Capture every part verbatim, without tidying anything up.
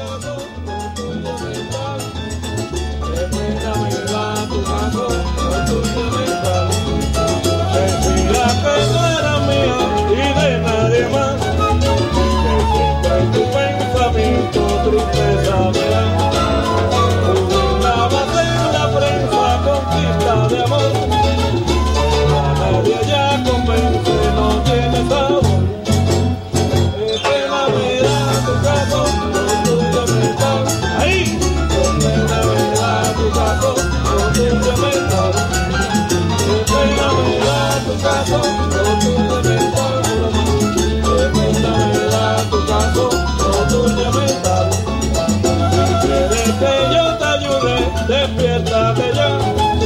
caso, lo tuyo mental. Qué pena me da tu caso, lo tuyo mental. Decía que no era mía y de nadie más. Que siempre en tu pensamiento tristeza me da. Publicabas en la prensa conquista de amor. A nadie ya convence, no tiene sabor. Qué pena me da tu caso, lo tuyo mental. ¡Ahí! Qué pena me da tu caso, lo tuyo mental. Qué pena me da tu caso, lo tuyo mental. Qué pena me da tu caso, lo tuyo mental. Si quieres que yo te ayude, despiértate ya.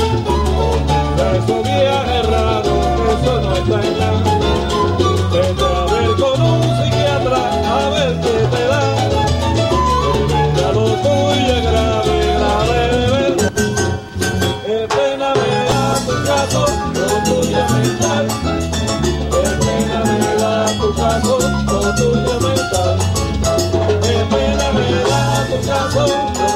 Eso viaje raro, eso no está allá. Vete a ver con un psiquiatra, a ver qué te da. Ya lo tuyo es grave, grave de verdad. Qué pena me da tu caso, lo tuyo es mental. Qué pena me da tu caso, lo tuyo es mental. Qué pena me da tu caso.